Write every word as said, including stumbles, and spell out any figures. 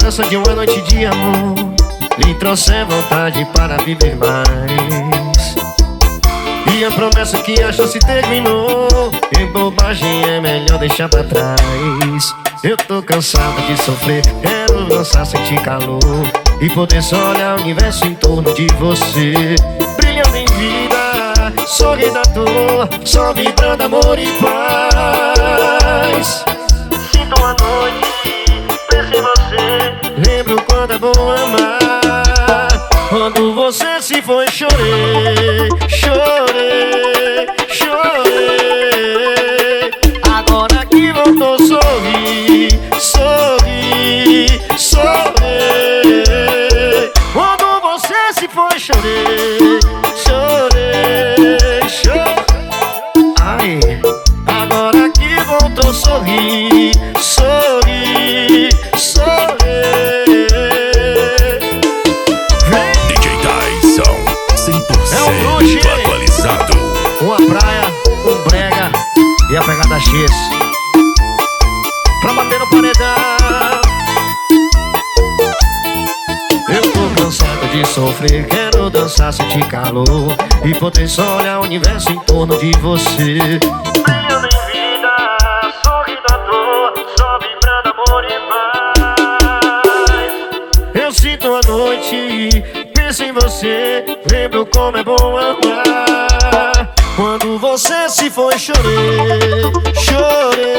lembrança de uma noite de amor lhe trouxe vontade para viver mais. E a promessa que a chance terminou em bobagem é melhor deixar pra trás. Eu tô cansado de sofrer, quero dançar, sentir calor e poder só olhar o universo em torno de você. Brilhando em vida, sorrindo à toa, só vibrando amor e paz. Sinto uma noite, penso em você, lembro quando é bom amar. Quando você se foi, chorei, chorei, chorei. Agora que voltou, sorri, sorri, sorri. Quando você se foi, chorei, chorei, chorei. Ai, agora que voltou, sorri, sorri, sorri. Atualizado. Uma praia, um brega e a pegada X pra bater no paredão. Eu tô cansado de sofrer, quero dançar, sentir calor e poder só olhar o universo em torno de você. Brilhando em vida, sorrindo à toa, só vibrando amor e paz. Eu sinto a noite, penso em você, lembro como é bom amar. Quando você se foi, chorei, chorei.